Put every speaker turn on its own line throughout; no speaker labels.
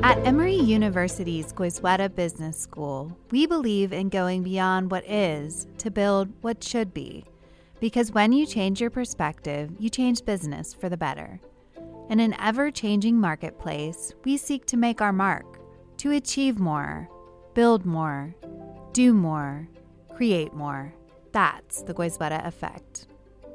At Emory University's Goizueta Business School, we believe in going beyond what is to build what should be. Because when you change your perspective, you change business for the better. In an ever-changing marketplace, we seek to make our mark, to achieve more, build more, do more, create more. That's the Goizueta Effect.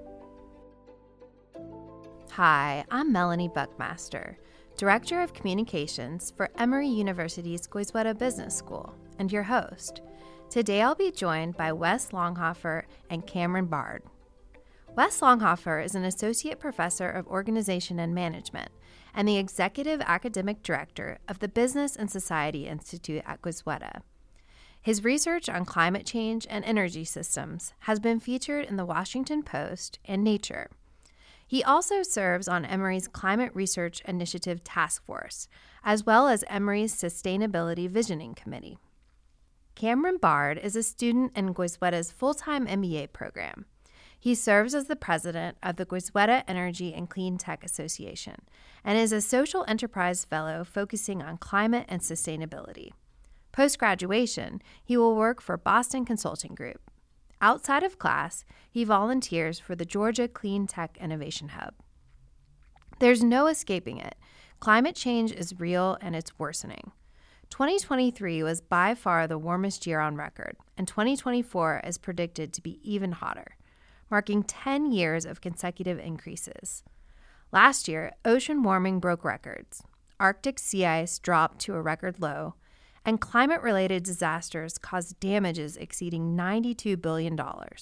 Hi, I'm Melanie Buckmaster, Director of Communications for Emory University's Goizueta Business School, and your host. Today I'll be joined by Wes Longhofer and Cameron Bard. Wes Longhofer is an Associate Professor of Organization and Management and the Executive Academic Director of the Business and Society Institute at Goizueta. His research on climate change and energy systems has been featured in the Washington Post and Nature. He also serves on Emory's Climate Research Initiative Task Force, as well as Emory's Sustainability Visioning Committee. Cameron Bard is a student in Goizueta's full-time MBA program. He serves as the president of the Goizueta Energy and Clean Tech Association and is a social enterprise fellow focusing on climate and sustainability. Post-graduation, he will work for Boston Consulting Group. Outside of class, he volunteers for the Georgia Clean Tech Innovation Hub. There's no escaping it. Climate change is real and it's worsening. 2023 was by far the warmest year on record, and 2024 is predicted to be even hotter, marking 10 years of consecutive increases. Last year, ocean warming broke records. Arctic sea ice dropped to a record low, and climate-related disasters caused damages exceeding $92 billion.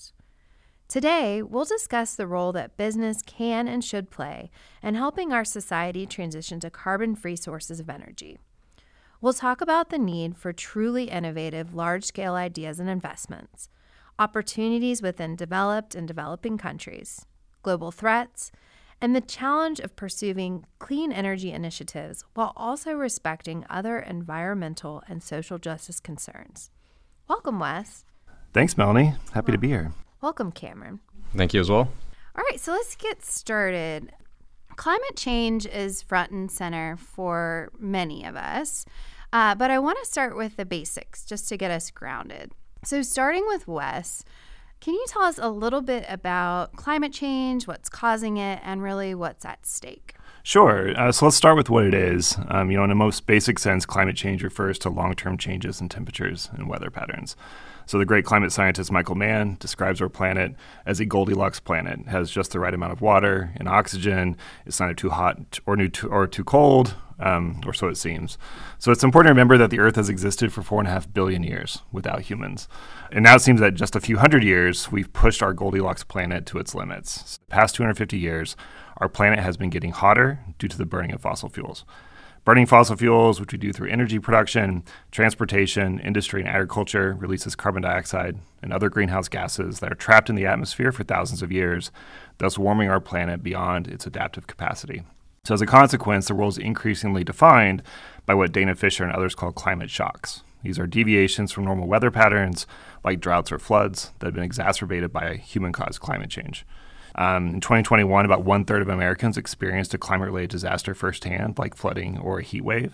Today, we'll discuss the role that business can and should play in helping our society transition to carbon-free sources of energy. We'll talk about the need for truly innovative, large-scale ideas and investments, opportunities within developed and developing countries, global threats, and the challenge of pursuing clean energy initiatives while also respecting other environmental and social justice concerns. Welcome, Wes.
Thanks, Melanie. Happy to be here.
Welcome, Cameron.
Thank you as well.
All right, so let's get started. Climate change is front and center for many of us, but I want to start with the basics just to get us grounded. So starting with Wes, can you tell us a little bit about climate change, what's causing it, and really what's at stake?
Sure. So let's start with what it is. In a most basic sense, climate change refers to long-term changes in temperatures and weather patterns. So the great climate scientist Michael Mann describes our planet as a Goldilocks planet. It has just the right amount of water and oxygen. It's neither too hot or too cold, or so it seems. So it's important to remember that the Earth has existed for 4.5 billion years without humans. And now it seems that just a few hundred years, we've pushed our Goldilocks planet to its limits. So the past 250 years, our planet has been getting hotter due to the burning of fossil fuels. Burning fossil fuels, which we do through energy production, transportation, industry, and agriculture, releases carbon dioxide and other greenhouse gases that are trapped in the atmosphere for thousands of years, thus warming our planet beyond its adaptive capacity. So as a consequence, the world is increasingly defined by what Dana Fisher and others call climate shocks. These are deviations from normal weather patterns, like droughts or floods, that have been exacerbated by human-caused climate change. In 2021, about one-third of Americans experienced a climate-related disaster firsthand, like flooding or a heat wave.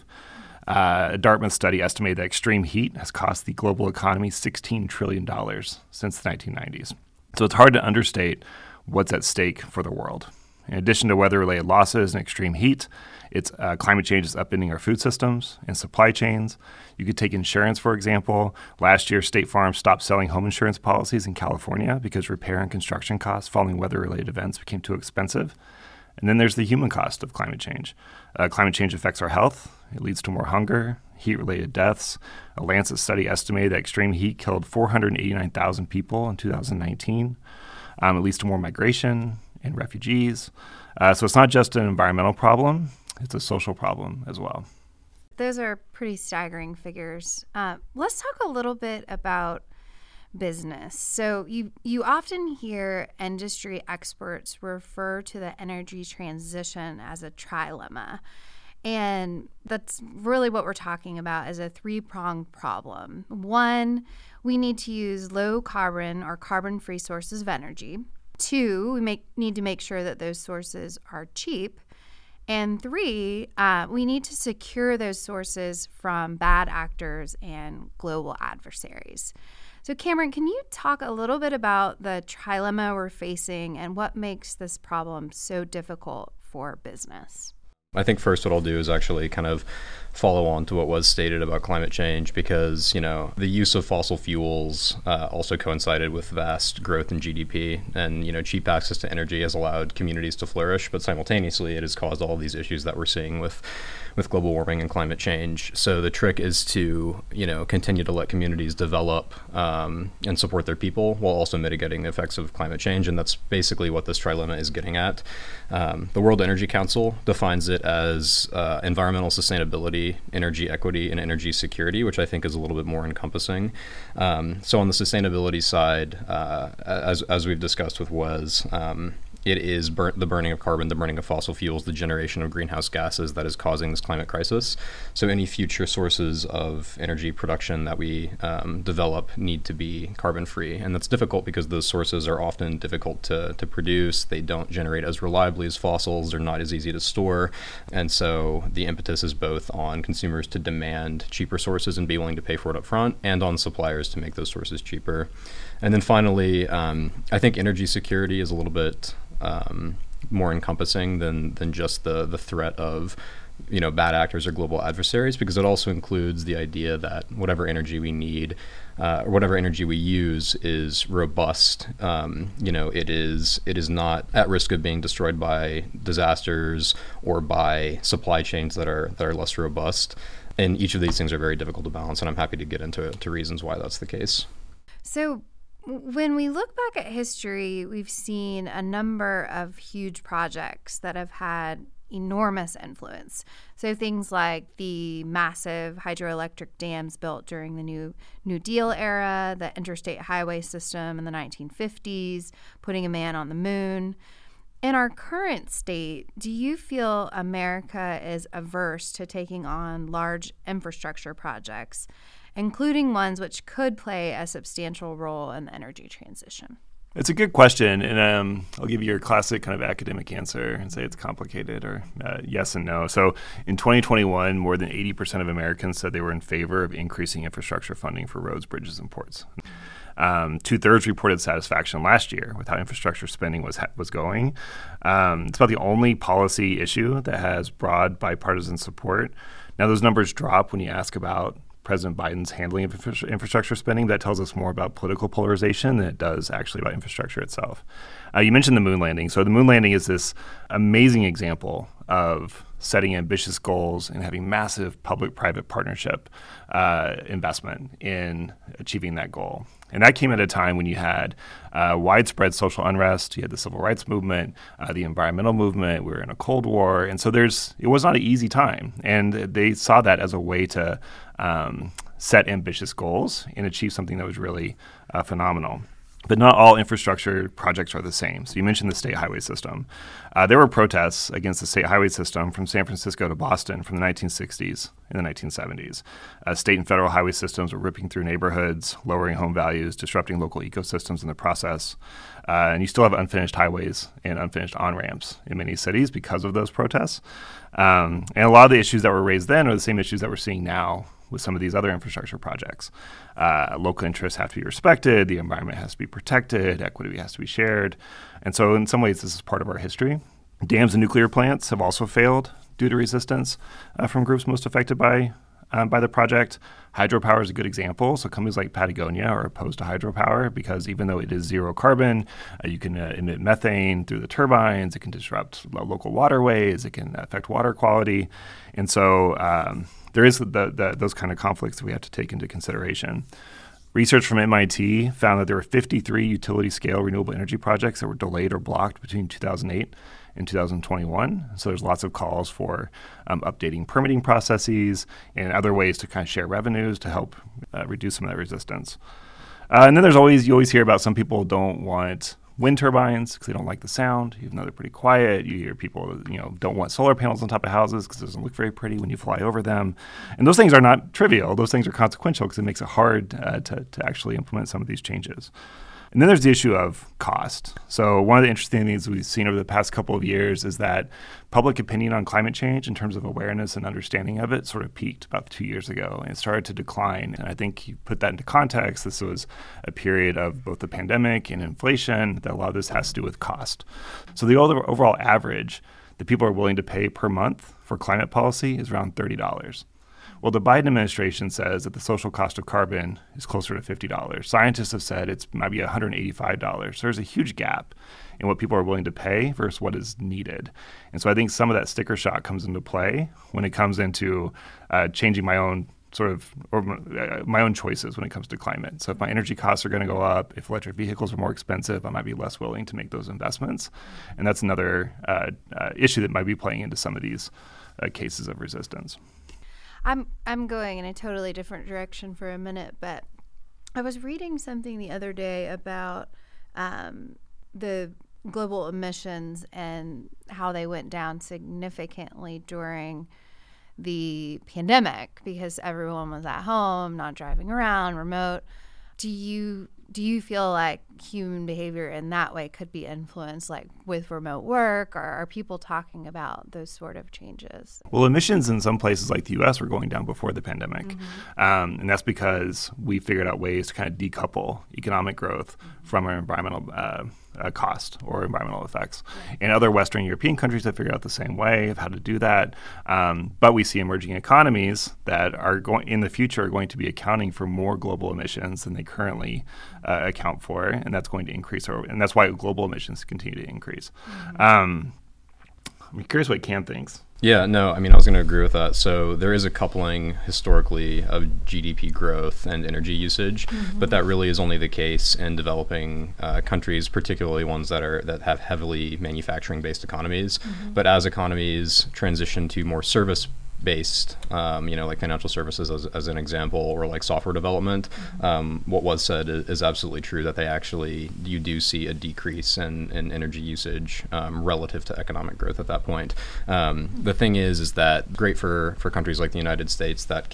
A Dartmouth study estimated that extreme heat has cost the global economy $16 trillion since the 1990s. So it's hard to understate what's at stake for the world. In addition to weather-related losses and extreme heat, climate change is upending our food systems and supply chains. You could take insurance, for example. Last year, State Farm stopped selling home insurance policies in California because repair and construction costs following weather-related events became too expensive. And then there's the human cost of climate change. Climate change affects our health. It leads to more hunger, heat-related deaths. A Lancet study estimated that extreme heat killed 489,000 people in 2019. It leads to more migration and refugees. So it's not just an environmental problem, it's a social problem as well.
Those are pretty staggering figures. Let's talk a little bit about business. So you often hear industry experts refer to the energy transition as a trilemma. And that's really what we're talking about as a three-pronged problem. One, we need to use low carbon or carbon-free sources of energy. Two, we need to make sure that those sources are cheap. And 3, we need to secure those sources from bad actors and global adversaries. So Cameron, can you talk a little bit about the trilemma we're facing and what makes this problem so difficult for business?
I think first what I'll do is actually kind of follow on to what was stated about climate change, because, the use of fossil fuels also coincided with vast growth in GDP, and, cheap access to energy has allowed communities to flourish, but simultaneously it has caused all of these issues that we're seeing with global warming and climate change. So the trick is to, continue to let communities develop and support their people while also mitigating the effects of climate change. And that's basically what this trilemma is getting at. The World Energy Council defines it as environmental sustainability, energy equity, and energy security, which I think is a little bit more encompassing. So on the sustainability side, as we've discussed with Wes, it is the burning of carbon, the burning of fossil fuels, the generation of greenhouse gases that is causing this climate crisis. So any future sources of energy production that we develop need to be carbon-free. And that's difficult because those sources are often difficult to produce. They don't generate as reliably as fossils. They're not as easy to store. And so the impetus is both on consumers to demand cheaper sources and be willing to pay for it up front, and on suppliers to make those sources cheaper. And then finally, I think energy security is a little bit more encompassing than just the threat of bad actors or global adversaries, because it also includes the idea that whatever energy we need or whatever energy we use is robust. It is not at risk of being destroyed by disasters or by supply chains that are less robust. And each of these things are very difficult to balance, and I'm happy to get into reasons why that's the case.
So when we look back at history, we've seen a number of huge projects that have had enormous influence. So things like the massive hydroelectric dams built during the New Deal era, the interstate highway system in the 1950s, putting a man on the moon. In our current state, do you feel America is averse to taking on large infrastructure projects, including ones which could play a substantial role in the energy transition?
It's a good question, and I'll give you your classic kind of academic answer and say it's complicated, or yes and no. So in 2021, more than 80% of Americans said they were in favor of increasing infrastructure funding for roads, bridges, and ports. 2/3 reported satisfaction last year with how infrastructure spending was going. It's about the only policy issue that has broad bipartisan support. Now, those numbers drop when you ask about President Biden's handling of infrastructure spending. That tells us more about political polarization than it does actually about infrastructure itself. You mentioned the moon landing. So the moon landing is this amazing example of setting ambitious goals and having massive public-private partnership investment in achieving that goal. And that came at a time when you had widespread social unrest, you had the civil rights movement, the environmental movement, we were in a Cold War. And so it was not an easy time. And they saw that as a way to set ambitious goals and achieve something that was really phenomenal. But not all infrastructure projects are the same. So you mentioned the state highway system. There were protests against the state highway system from San Francisco to Boston from the 1960s and the 1970s. State and federal highway systems were ripping through neighborhoods, lowering home values, disrupting local ecosystems in the process. And you still have unfinished highways and unfinished on-ramps in many cities because of those protests. And a lot of the issues that were raised then are the same issues that we're seeing now with some of these other infrastructure projects. Local interests have to be respected, the environment has to be protected, equity has to be shared. And so in some ways, this is part of our history. Dams and nuclear plants have also failed due to resistance from groups most affected by the project. Hydropower is a good example. So companies like Patagonia are opposed to hydropower because even though it is zero carbon, you can emit methane through the turbines, it can disrupt local waterways, it can affect water quality. And so there is those kind of conflicts that we have to take into consideration. Research from MIT found that there were 53 utility-scale renewable energy projects that were delayed or blocked between 2008 and 2021. So there's lots of calls for updating permitting processes and other ways to kind of share revenues to help reduce some of that resistance. And then you always hear about some people don't want wind turbines because they don't like the sound, even though they're pretty quiet. You hear people, don't want solar panels on top of houses because it doesn't look very pretty when you fly over them. And those things are not trivial. Those things are consequential because it makes it hard to actually implement some of these changes. And then there's the issue of cost. So one of the interesting things we've seen over the past couple of years is that public opinion on climate change in terms of awareness and understanding of it sort of peaked about 2 years ago and it started to decline. And I think you put that into context. This was a period of both the pandemic and inflation that a lot of this has to do with cost. So the overall average that people are willing to pay per month for climate policy is around $30. Well, the Biden administration says that the social cost of carbon is closer to $50. Scientists have said it's might be $185. So there's a huge gap in what people are willing to pay versus what is needed. And so I think some of that sticker shock comes into play when it comes into changing my own my own choices when it comes to climate. So if my energy costs are going to go up, if electric vehicles are more expensive, I might be less willing to make those investments. And that's another issue that might be playing into some of these cases of resistance.
I'm going in a totally different direction for a minute, but I was reading something the other day about the global emissions and how they went down significantly during the pandemic because everyone was at home, not driving around, remote. Do you feel like human behavior in that way could be influenced, like with remote work, or are people talking about those sort of changes?
Well, emissions in some places like the U.S. were going down before the pandemic. And that's because we figured out ways to kind of decouple economic growth from our environmental cost or environmental effects. Right. And other Western European countries have figured out the same way of how to do that. But we see emerging economies that are in the future are going to be accounting for more global emissions than they currently account for. And that's going to increase, and that's why global emissions continue to increase. I'm curious what Cam thinks.
Yeah, no, I mean, I was going to agree with that. So there is a coupling historically of GDP growth and energy usage, but that really is only the case in developing countries, particularly ones that have heavily manufacturing-based economies. But as economies transition to more service-based, like financial services as an example, or like software development, what was said is absolutely true, that you do see a decrease in energy usage relative to economic growth at that point. The thing is that great for countries like the United States that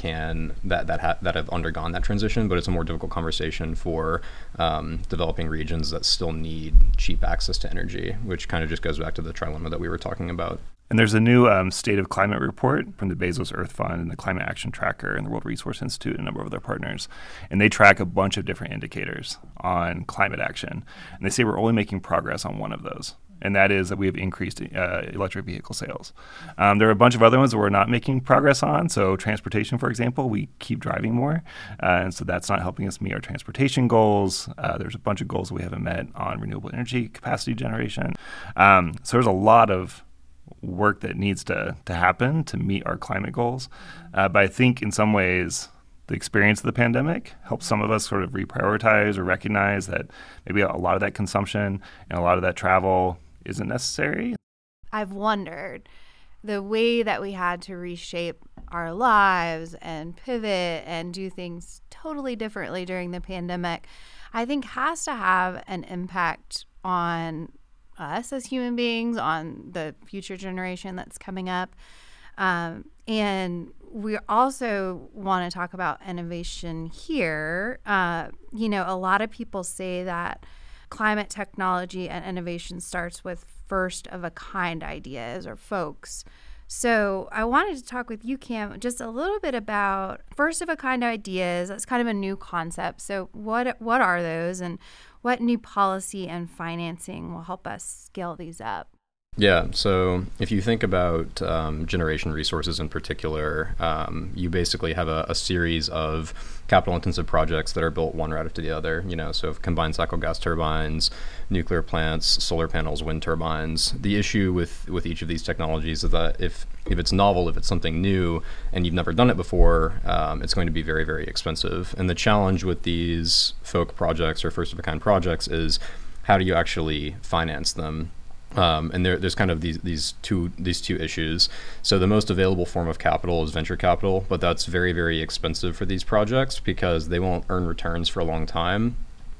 have undergone that transition, but it's a more difficult conversation for developing regions that still need cheap access to energy, which kind of just goes back to the trilemma that we were talking about.
And there's a new State of Climate report from the Bezos Earth Fund and the Climate Action Tracker and the World Resource Institute and a number of their partners. And they track a bunch of different indicators on climate action. And they say we're only making progress on one of those. And that is that we have increased electric vehicle sales. There are a bunch of other ones that we're not making progress on. So transportation, for example, we keep driving more. And so that's not helping us meet our transportation goals. There's a bunch of goals that we haven't met on renewable energy capacity generation. So there's a lot of work that needs to happen to meet our climate goals. But I think in some ways, the experience of the pandemic helps some of us sort of reprioritize or recognize that maybe a lot of that consumption and a lot of that travel isn't necessary.
I've wondered the way that we had to reshape our lives and pivot and do things totally differently during the pandemic, I think has to have an impact on us as human beings, on the future generation that's coming up. And we also want to talk about innovation here. A lot of people say that climate technology and innovation starts with first-of-a-kind ideas or folks. So I wanted to talk with you, Cam, just a little bit about first-of-a-kind ideas. That's kind of a new concept. So what are those, and what new policy and financing will help us scale these up?
Yeah, so if you think about generation resources in particular, you basically have a series of capital-intensive projects that are built one right after the other. So combined cycle gas turbines, nuclear plants, solar panels, wind turbines. The issue with each of these technologies is that if it's novel, if it's something new, and you've never done it before, it's going to be very, very expensive. And the challenge with these folk projects or first-of-a-kind projects is how do you actually finance them? And there's kind of these two issues. So the most available form of capital is venture capital, but that's very, very expensive for these projects because they won't earn returns for a long time.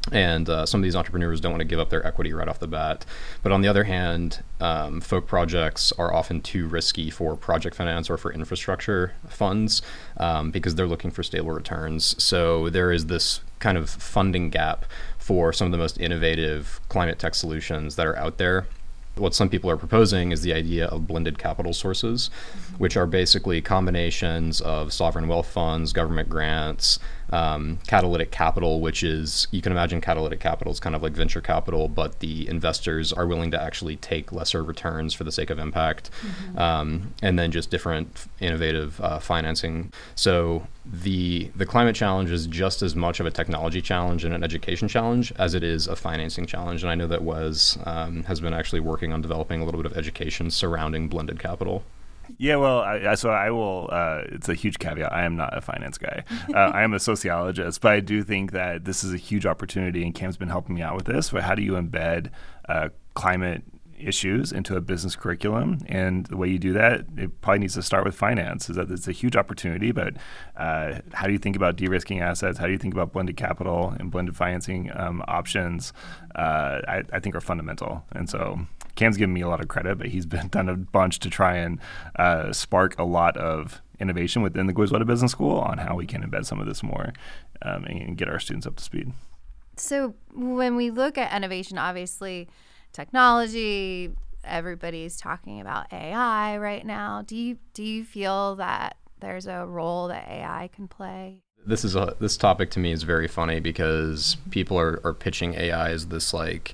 And some of these entrepreneurs don't want to give up their equity right off the bat. But on the other hand, folk projects are often too risky for project finance or for infrastructure funds because they're looking for stable returns. So there is this kind of funding gap for some of the most innovative climate tech solutions that are out there. What some people are proposing is the idea of blended capital sources, which are basically combinations of sovereign wealth funds, government grants, catalytic capital, which is, you can imagine catalytic capital is kind of like venture capital, but the investors are willing to actually take lesser returns for the sake of impact, and then just different innovative financing. So the climate challenge is just as much of a technology challenge and an education challenge as it is a financing challenge. And I know that Wes has been actually working on developing a little bit of education surrounding blended capital.
Yeah, well, I will. It's a huge caveat. I am not a finance guy. I am a sociologist, but I do think that this is a huge opportunity, and Cam's been helping me out with this. But how do you embed climate issues into a business curriculum? And the way you do that, it probably needs to start with finance. Is that it's a huge opportunity, but how do you think about de-risking assets? How do you think about blended capital and blended financing options? I think are fundamental. And so Cam's given me a lot of credit, but he's done a bunch to try and spark a lot of innovation within the Goizueta Business School on how we can embed some of this more and get our students up to speed.
So when we look at innovation, obviously technology, everybody's talking about AI right now. Do you feel that there's a role that AI can play?
This topic to me is very funny because people are pitching AI as this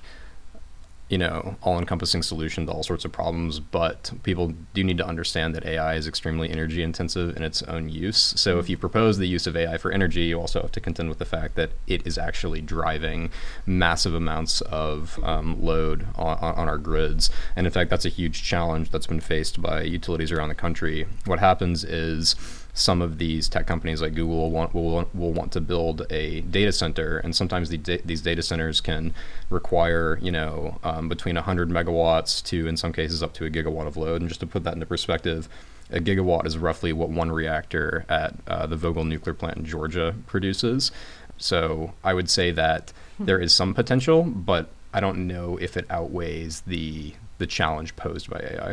all-encompassing solution to all sorts of problems, but people do need to understand that AI is extremely energy intensive in its own use. So if you propose the use of AI for energy, you also have to contend with the fact that it is actually driving massive amounts of load on our grids. And in fact, that's a huge challenge that's been faced by utilities around the country. What happens is some of these tech companies like Google will want to build a data center, and sometimes these data centers can require between 100 megawatts to, in some cases, up to a gigawatt of load. And just to put that into perspective, a gigawatt is roughly what one reactor at the Vogtle nuclear plant in Georgia produces. So I would say that there is some potential, but I don't know if it outweighs the challenge posed by AI.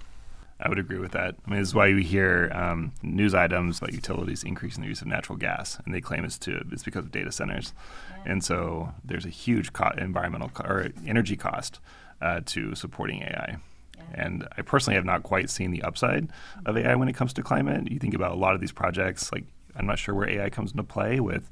I would agree with that. I mean, this is why we hear news items about utilities increasing the use of natural gas, and they claim it's because of data centers. Yeah. And so there's a huge environmental or energy cost to supporting AI. Yeah. And I personally have not quite seen the upside of AI when it comes to climate. You think about a lot of these projects, like I'm not sure where AI comes into play with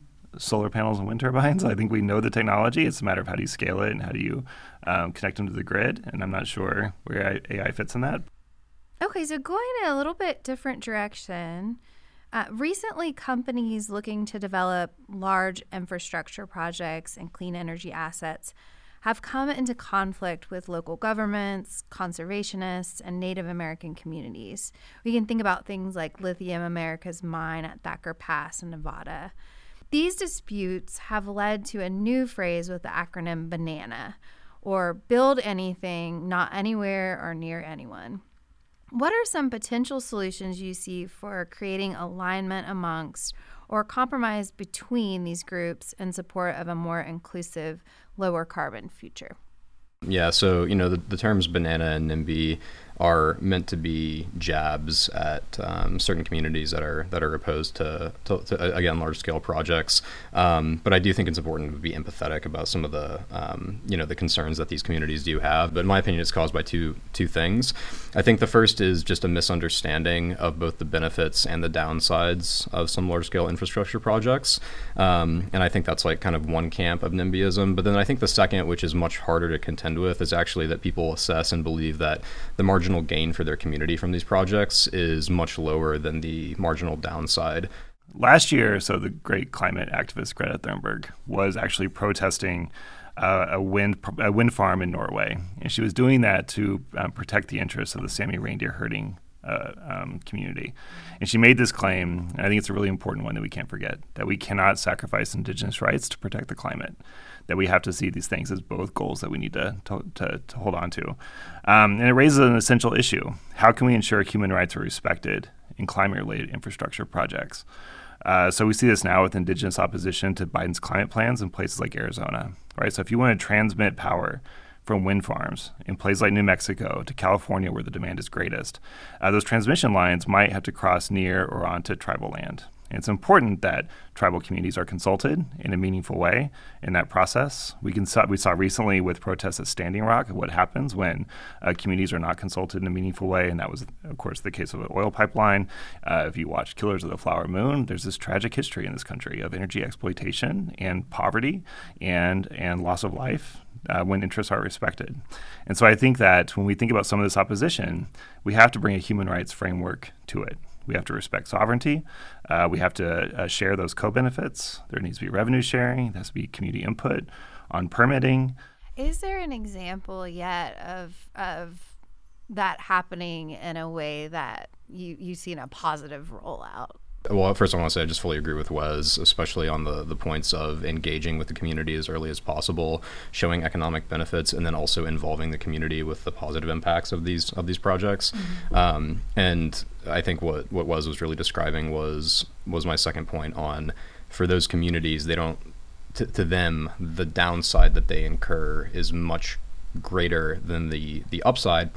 solar panels and wind turbines. I think we know the technology. It's a matter of how do you scale it and how do you connect them to the grid. And I'm not sure where AI fits in that.
Okay, so going in a little bit different direction, recently companies looking to develop large infrastructure projects and clean energy assets have come into conflict with local governments, conservationists, and Native American communities. We can think about things like Lithium America's mine at Thacker Pass in Nevada. These disputes have led to a new phrase with the acronym BANANA, or Build Anything, Not Anywhere or Near Anyone. What are some potential solutions you see for creating alignment amongst or compromise between these groups in support of a more inclusive, lower carbon future?
Yeah, so the terms banana and NIMBY are meant to be jabs at certain communities that are opposed to again, large scale projects. But I do think it's important to be empathetic about some of the the concerns that these communities do have. But in my opinion, it's caused by two things. I think the first is just a misunderstanding of both the benefits and the downsides of some large scale infrastructure projects. And I think that's like kind of one camp of NIMBYism. But then I think the second, which is much harder to contend with, is actually that people assess and believe that the marginal gain for their community from these projects is much lower than the marginal downside.
Last year, so the great climate activist Greta Thunberg was actually protesting a wind farm in Norway, and she was doing that to protect the interests of the Sami reindeer herding community. And she made this claim, and I think it's a really important one that we can't forget, that we cannot sacrifice indigenous rights to protect the climate, that we have to see these things as both goals that we need to hold on to. And it raises an essential issue. How can we ensure human rights are respected in climate-related infrastructure projects? So we see this now with indigenous opposition to Biden's climate plans in places like Arizona, right? So if you want to transmit power from wind farms in places like New Mexico to California where the demand is greatest, those transmission lines might have to cross near or onto tribal land. And it's important that tribal communities are consulted in a meaningful way in that process. We saw recently with protests at Standing Rock what happens when communities are not consulted in a meaningful way, and that was, of course, the case of an oil pipeline. If you watch Killers of the Flower Moon, there's this tragic history in this country of energy exploitation and poverty and loss of life when interests are respected. And so I think that when we think about some of this opposition, we have to bring a human rights framework to it. We have to respect sovereignty. We have to share those co-benefits. There needs to be revenue sharing. There has to be community input on permitting.
Is there an example yet of that happening in a way that you've seen a positive rollout?
Well, first I want to say I just fully agree with Wes, especially on the points of engaging with the community as early as possible, showing economic benefits, and then also involving the community with the positive impacts of these projects. Mm-hmm. And I think what Wes was really describing was my second point on, for those communities, they don't, to them, the downside that they incur is much greater than the upside.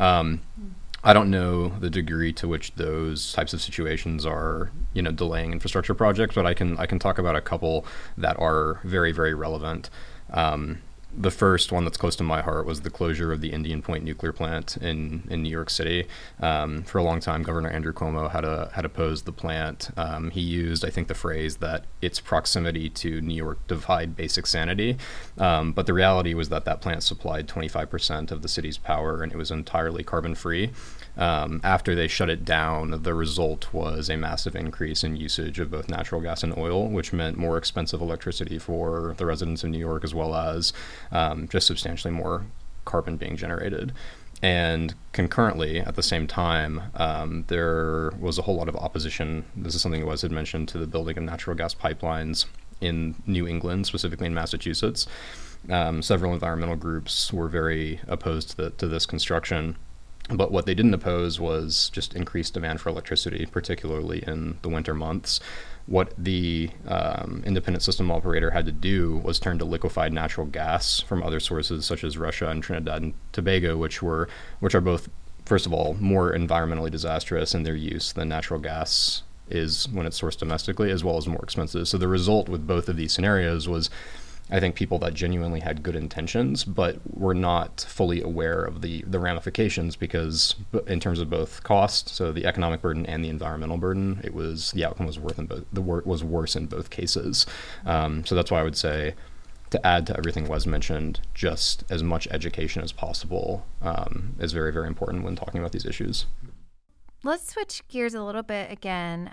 I don't know the degree to which those types of situations are, delaying infrastructure projects, but I can talk about a couple that are very, very relevant. The first one that's close to my heart was the closure of the Indian Point nuclear plant in New York City. For a long time, Governor Andrew Cuomo had opposed the plant. He used, I think, the phrase that its proximity to New York defied basic sanity. But the reality was that plant supplied 25% of the city's power, and it was entirely carbon-free. After they shut it down, the result was a massive increase in usage of both natural gas and oil, which meant more expensive electricity for the residents of New York, as well as just substantially more carbon being generated. And concurrently, at the same time, there was a whole lot of opposition. This is something Wes had mentioned, to the building of natural gas pipelines in New England, specifically in Massachusetts. Several environmental groups were very opposed to this construction. But what they didn't oppose was just increased demand for electricity, particularly in the winter months. What the independent system operator had to do was turn to liquefied natural gas from other sources, such as Russia and Trinidad and Tobago, which are both, first of all, more environmentally disastrous in their use than natural gas is when it's sourced domestically, as well as more expensive. So the result with both of these scenarios was, I think, people that genuinely had good intentions, but were not fully aware of the ramifications, because in terms of both cost, so the economic burden and the environmental burden, the outcome was worse in both cases. So that's why I would say, to add to everything Wes mentioned, just as much education as possible is very, very important when talking about these issues.
Let's switch gears a little bit again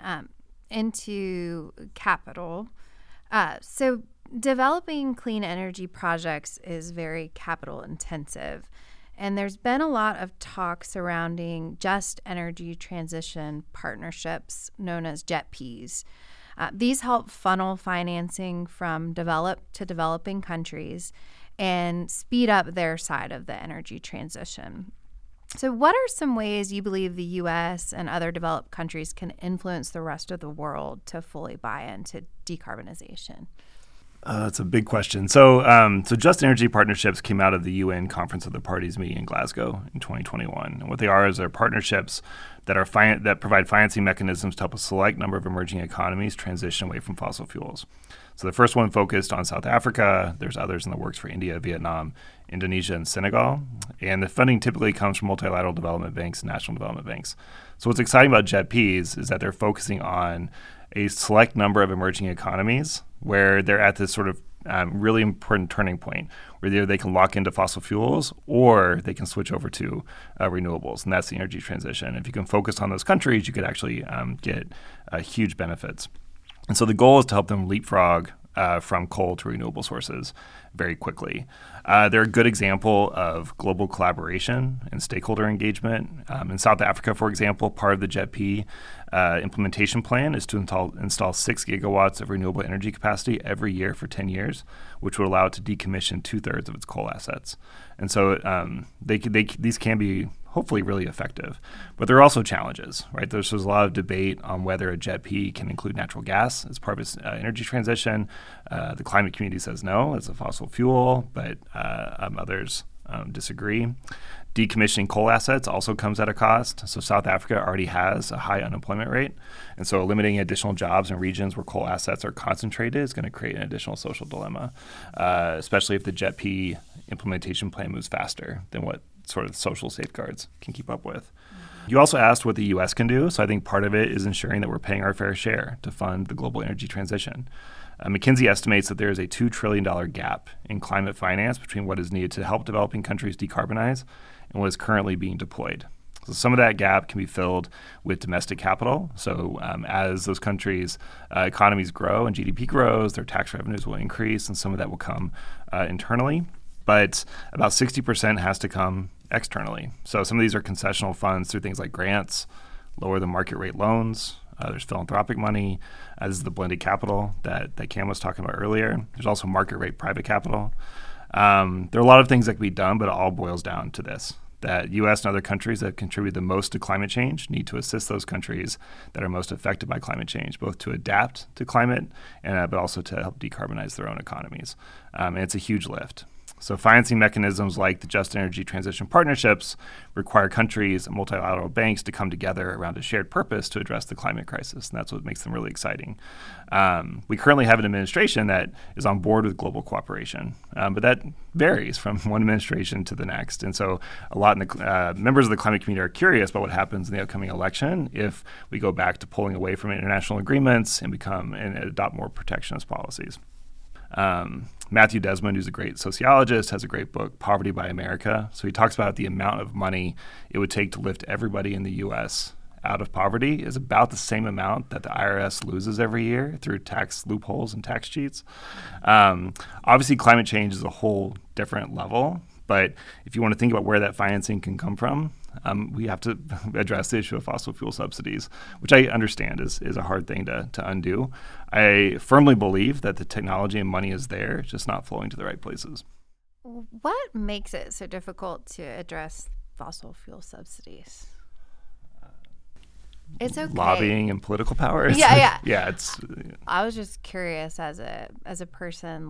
into capital. So developing clean energy projects is very capital intensive, and there's been a lot of talk surrounding just energy transition partnerships known as JETPs. These help funnel financing from developed to developing countries and speed up their side of the energy transition. So what are some ways you believe the U.S. and other developed countries can influence the rest of the world to fully buy into decarbonization?
That's a big question. So Just Energy Partnerships came out of the UN Conference of the Parties meeting in Glasgow in 2021. And what they are is they're partnerships that provide financing mechanisms to help a select number of emerging economies transition away from fossil fuels. So the first one focused on South Africa. There's others in the works for India, Vietnam, Indonesia, and Senegal. And the funding typically comes from multilateral development banks and national development banks. So what's exciting about JETPs is that they're focusing on a select number of emerging economies where they're at this sort of really important turning point where either they can lock into fossil fuels or they can switch over to renewables, and that's the energy transition. If you can focus on those countries, you could actually get huge benefits. And so the goal is to help them leapfrog from coal to renewable sources very quickly. They're a good example of global collaboration and stakeholder engagement. In South Africa, for example, part of the JETP implementation plan is to install 6 gigawatts of renewable energy capacity every year for 10 years, which would allow it to decommission 2/3 of its coal assets. And so these can be hopefully really effective. But there are also challenges, right? There's a lot of debate on whether a JETP can include natural gas as part of its energy transition. The climate community says no, it's a fossil fuel, but others disagree. Decommissioning coal assets also comes at a cost. So South Africa already has a high unemployment rate. And so eliminating additional jobs in regions where coal assets are concentrated is going to create an additional social dilemma, especially if the JETP implementation plan moves faster than what sort of social safeguards can keep up with. You also asked what the U.S. can do. So I think part of it is ensuring that we're paying our fair share to fund the global energy transition. McKinsey estimates that there is a $2 trillion gap in climate finance between what is needed to help developing countries decarbonize and what is currently being deployed. So some of that gap can be filled with domestic capital. So as those countries' economies grow and GDP grows, their tax revenues will increase, and some of that will come internally. But about 60% has to come externally. So some of these are concessional funds through things like grants, lower the market rate loans. There's philanthropic money. This is the blended capital that Cam was talking about earlier. There's also market rate private capital. There are a lot of things that can be done, but it all boils down to this, that U.S. and other countries that contribute the most to climate change need to assist those countries that are most affected by climate change, both to adapt to climate but also to help decarbonize their own economies. And it's a huge lift. So financing mechanisms like the Just Energy Transition Partnerships require countries and multilateral banks to come together around a shared purpose to address the climate crisis, and that's what makes them really exciting. We currently have an administration that is on board with global cooperation, but that varies from one administration to the next. And so a lot of the members of the climate community are curious about what happens in the upcoming election if we go back to pulling away from international agreements and adopt more protectionist policies. Matthew Desmond, who's a great sociologist, has a great book, Poverty by America. So he talks about the amount of money it would take to lift everybody in the U.S. out of poverty is about the same amount that the IRS loses every year through tax loopholes and tax cheats. Obviously, climate change is a whole different level. But if you want to think about where that financing can come from, we have to address the issue of fossil fuel subsidies, which I understand is a hard thing to undo. I firmly believe that the technology and money is there, it's just not flowing to the right places.
What makes it so difficult to address fossil fuel subsidies? It's okay.
Lobbying and political power.
Yeah.
Yeah.
I was just curious as a person,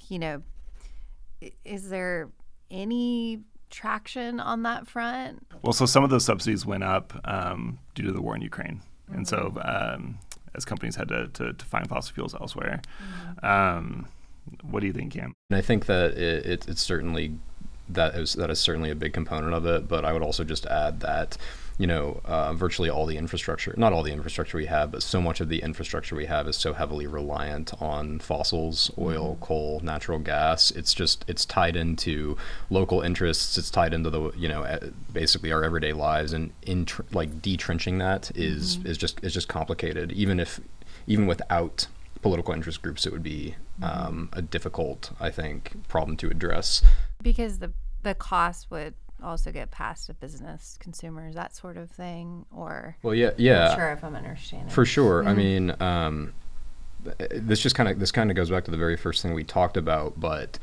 is there any traction on that front?
Well, so some of those subsidies went up due to the war in Ukraine. Mm-hmm. And so as companies had to find fossil fuels elsewhere. Mm-hmm. What do you think, Cam?
And I think that it's certainly that is certainly a big component of it. But I would also just add that virtually all the infrastructure, not all the infrastructure we have, but so much of the infrastructure we have is so heavily reliant on fossils, oil, coal, natural gas. It's tied into local interests. It's tied into basically our everyday lives, and detrenching that is just complicated. Even without political interest groups, it would be a difficult, I think, problem to address.
Because the cost would also get passed to business, consumers, that sort of thing, or
yeah.
I'm not sure if I'm understanding.
For sure. Mm-hmm. I mean, this kind of goes back to the very first thing we talked about, but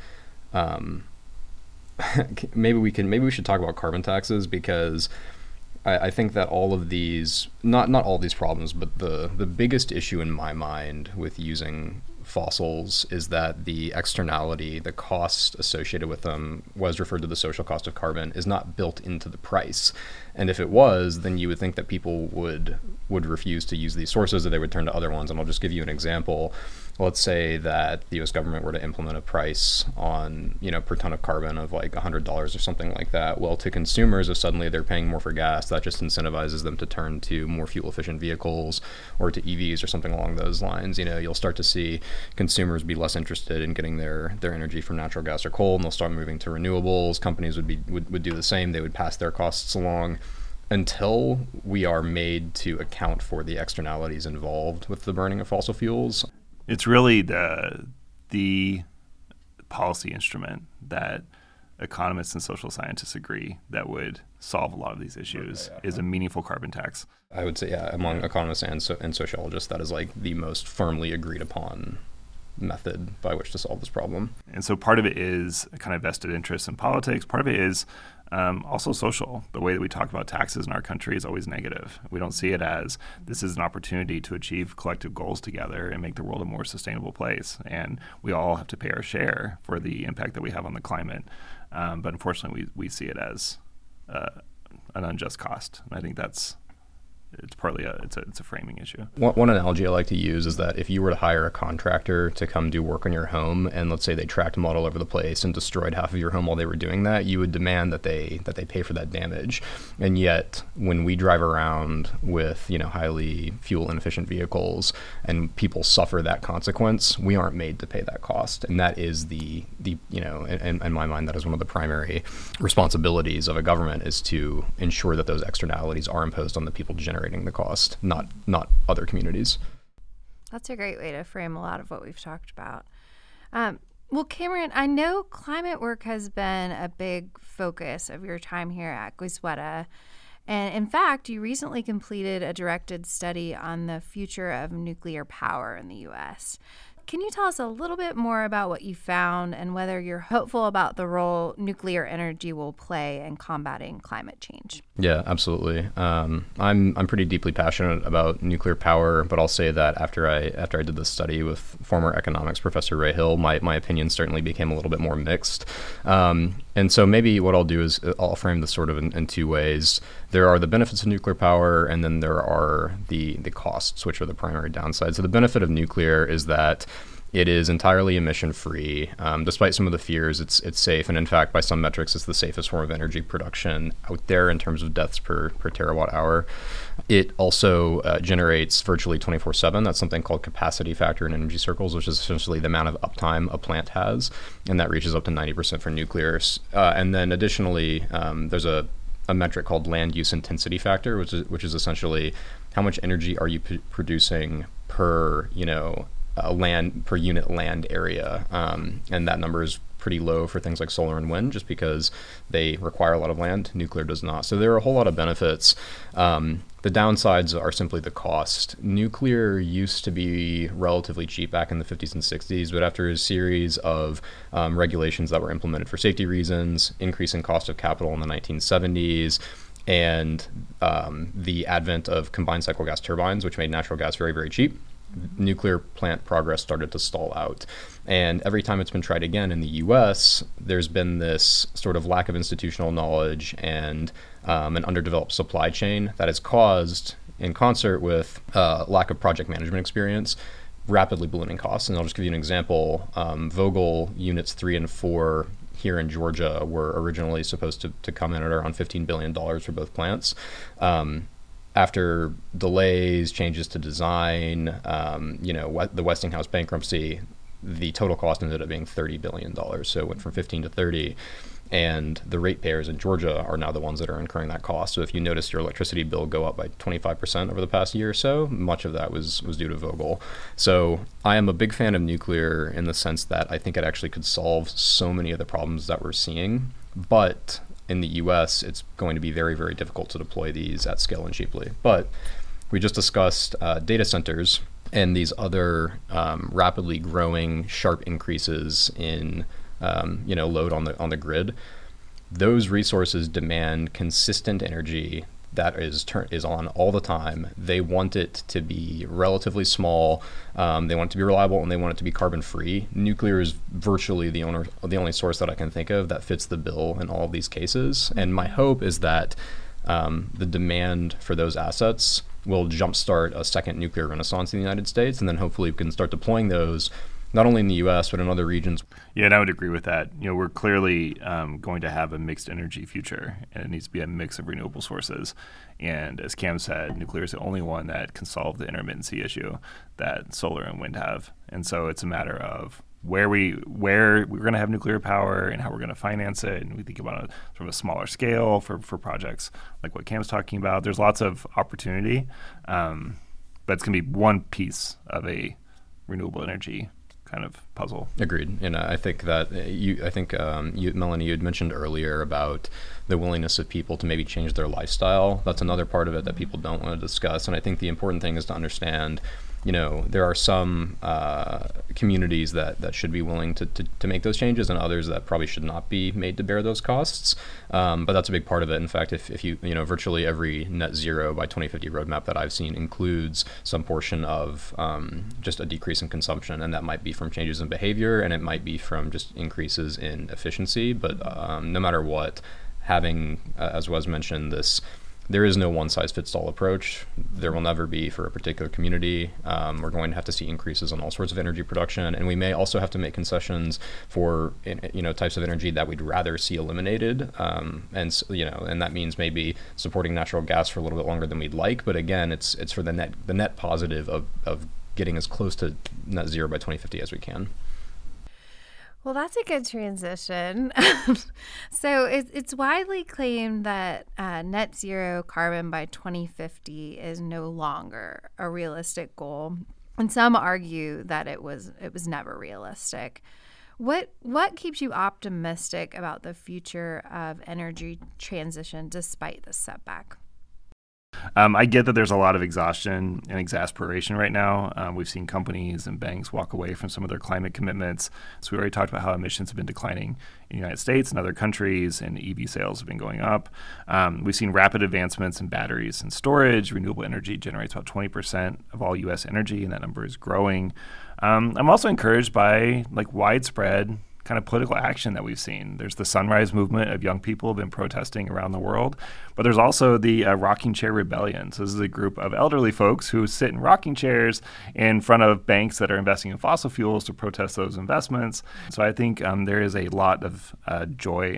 maybe we should talk about carbon taxes, because I think that all of these, not all these problems, but the biggest issue in my mind with using fossils is that the externality, the cost associated with them, was referred to the social cost of carbon, is not built into the price. And if it was, then you would think that people would refuse to use these sources, or they would turn to other ones. And I'll just give you an example. Let's say that the U.S. government were to implement a price on, per ton of carbon of like $100 or something like that. Well, to consumers, if suddenly they're paying more for gas, that just incentivizes them to turn to more fuel-efficient vehicles or to EVs or something along those lines. You'll start to see consumers be less interested in getting their energy from natural gas or coal, and they'll start moving to renewables. Companies would do the same. They would pass their costs along. Until we are made to account for the externalities involved with the burning of fossil fuels,
it's really the policy instrument that economists and social scientists agree that would solve a lot of these issues is a meaningful carbon tax.
I would say, among economists and sociologists, that is like the most firmly agreed upon method by which to solve this problem.
And so part of it is a kind of vested interest in politics. Part of it is Also social. The way that we talk about taxes in our country is always negative. We don't see it as this is an opportunity to achieve collective goals together and make the world a more sustainable place. And we all have to pay our share for the impact that we have on the climate. But unfortunately, we see it as an unjust cost. And I think it's partly it's a framing issue.
One analogy I like to use is that if you were to hire a contractor to come do work on your home, and let's say they tracked mud all over the place and destroyed half of your home while they were doing that, you would demand that they pay for that damage. And yet, when we drive around with highly fuel inefficient vehicles and people suffer that consequence, we aren't made to pay that cost. And that is the in my mind, that is one of the primary responsibilities of a government, is to ensure that those externalities are imposed on the people generating the cost, not other communities.
That's a great way to frame a lot of what we've talked about. Well, Cameron, I know climate work has been a big focus of your time here at Goizueta. And in fact, you recently completed a directed study on the future of nuclear power in the U.S. Can you tell us a little bit more about what you found and whether you're hopeful about the role nuclear energy will play in combating climate change?
Yeah, absolutely. I'm pretty deeply passionate about nuclear power, but I'll say that after I did this study with former economics professor Ray Hill, my opinion certainly became a little bit more mixed. And so maybe what I'll do is I'll frame this sort of in two ways. There are the benefits of nuclear power, and then there are the costs, which are the primary downsides. So the benefit of nuclear is that it is entirely emission-free. Despite some of the fears, it's safe, and in fact, by some metrics, it's the safest form of energy production out there in terms of deaths per terawatt hour. It also generates virtually 24/7. That's something called capacity factor in energy circles, which is essentially the amount of uptime a plant has, and that reaches up to 90% for nuclear. And then additionally, there's a metric called land use intensity factor, which is essentially how much energy are you producing per per unit land area, and that number is pretty low for things like solar and wind, just because they require a lot of land. Nuclear does not. So there are a whole lot of benefits. The downsides are simply the cost. Nuclear used to be relatively cheap back in the 50s and 60s, but after a series of regulations that were implemented for safety reasons, increasing cost of capital in the 1970s, and the advent of combined cycle gas turbines, which made natural gas very, very cheap, nuclear plant progress started to stall out. And every time it's been tried again in the US, there's been this sort of lack of institutional knowledge and an underdeveloped supply chain that has caused, in concert with lack of project management experience, rapidly ballooning costs. And I'll just give you an example. Vogtle units 3 and 4 here in Georgia were originally supposed to come in at around $15 billion for both plants. After delays, changes to design, the Westinghouse bankruptcy, the total cost ended up being $30 billion. So it went from 15 to 30. And the ratepayers in Georgia are now the ones that are incurring that cost. So if you notice your electricity bill go up by 25% over the past year or so, much of that was due to Vogtle. So I am a big fan of nuclear in the sense that I think it actually could solve so many of the problems that we're seeing. But in the US, it's going to be very, very difficult to deploy these at scale and cheaply. But we just discussed data centers and these other rapidly growing sharp increases in load on the grid. Those resources demand consistent energy that is on all the time. They want it to be relatively small. They want it to be reliable, and they want it to be carbon free. Nuclear is virtually the only source that I can think of that fits the bill in all of these cases. And my hope is that the demand for those assets will jumpstart a second nuclear renaissance in the United States, and then hopefully we can start deploying those not only in the U.S., but in other regions.
Yeah, and I would agree with that. We're clearly going to have a mixed energy future, and it needs to be a mix of renewable sources. And as Cam said, nuclear is the only one that can solve the intermittency issue that solar and wind have. And so it's a matter of where we're going to have nuclear power and how we're going to finance it. And we think about sort of a smaller scale for projects like what Cam's talking about. There's lots of opportunity, but it's going to be one piece of a renewable energy kind of puzzle.
Agreed. And I think that Melanie, you had mentioned earlier about the willingness of people to maybe change their lifestyle. That's another part of it that people don't want to discuss. And I think the important thing is to understand there are some communities that should be willing to make those changes, and others that probably should not be made to bear those costs. But that's a big part of it. In fact, if you virtually every net zero by 2050 roadmap that I've seen includes some portion of just a decrease in consumption, and that might be from changes in behavior, and it might be from just increases in efficiency. But no matter what, having, as was mentioned, there is no one-size-fits-all approach. There will never be for a particular community. We're going to have to see increases on all sorts of energy production, and we may also have to make concessions for types of energy that we'd rather see eliminated. And that means maybe supporting natural gas for a little bit longer than we'd like. But again, it's for the net positive of getting as close to net zero by 2050 as we can.
Well, that's a good transition. So it's widely claimed that net zero carbon by 2050 is no longer a realistic goal, and some argue that it was never realistic. What keeps you optimistic about the future of energy transition despite this setback?
I get that there's a lot of exhaustion and exasperation right now. We've seen companies and banks walk away from some of their climate commitments. So we already talked about how emissions have been declining in the United States and other countries, and EV sales have been going up. We've seen rapid advancements in batteries and storage. Renewable energy generates about 20% of all U.S. energy, and that number is growing. I'm also encouraged by widespread kind of political action that we've seen. There's the Sunrise Movement of young people who have been protesting around the world, but there's also the Rocking Chair Rebellion. So this is a group of elderly folks who sit in rocking chairs in front of banks that are investing in fossil fuels to protest those investments. So I think there is a lot of joy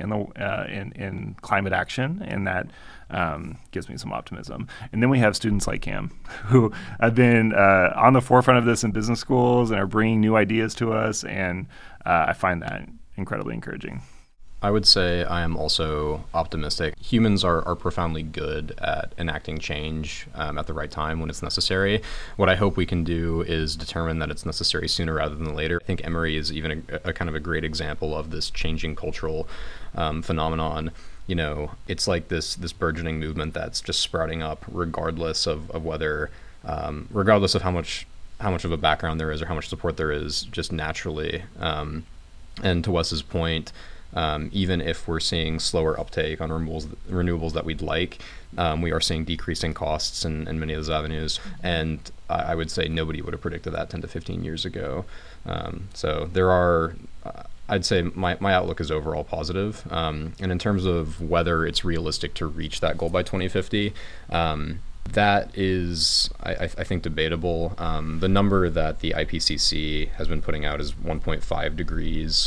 in climate action, and that gives me some optimism. And then we have students like Cam who have been on the forefront of this in business schools and are bringing new ideas to us, and I find that incredibly encouraging.
I would say I am also optimistic. Humans are profoundly good at enacting change at the right time when it's necessary. What I hope we can do is determine that it's necessary sooner rather than later. I think Emory is even a kind of a great example of this changing cultural phenomenon. It's like this burgeoning movement that's just sprouting up regardless of whether, regardless of how much of a background there is or how much support there is just naturally. And to Wes's point, even if we're seeing slower uptake on renewables that we'd like, we are seeing decreasing costs in many of those avenues. And I would say nobody would have predicted that 10 to 15 years ago. So there are... I'd say my outlook is overall positive. And in terms of whether it's realistic to reach that goal by 2050, that is, I think, debatable. The number that the IPCC has been putting out is 1.5 degrees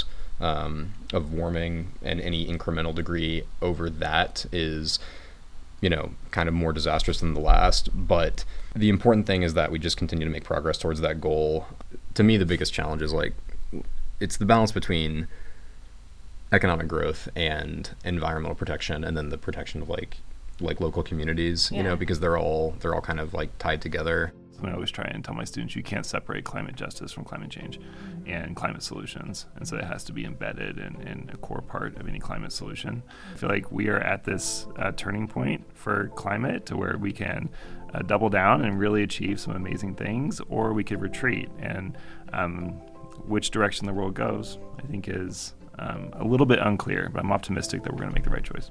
of warming, and any incremental degree over that is, kind of more disastrous than the last. But the important thing is that we just continue to make progress towards that goal. To me, the biggest challenge is it's the balance between economic growth and environmental protection, and then the protection of like local communities, because they're all kind of tied together.
I always try and tell my students you can't separate climate justice from climate change and climate solutions. And so it has to be embedded in a core part of any climate solution. I feel like we are at this turning point for climate to where we can double down and really achieve some amazing things, or we could retreat. And which direction the world goes, I think, is a little bit unclear, but I'm optimistic that we're going to make the right choice.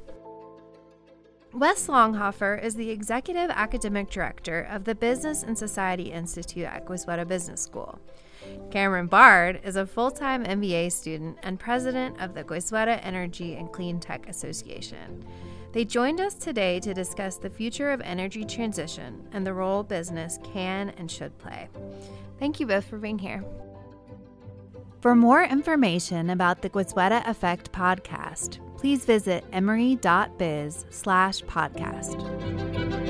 Wes Longhofer is the Executive Academic Director of the Business and Society Institute at Goizueta Business School. Cameron Bard is a full-time MBA student and president of the Goizueta Energy and Clean Tech Association. They joined us today to discuss the future of energy transition and the role business can and should play. Thank you both for being here. For more information about the Goizueta Effect podcast, please visit emory.biz/podcast.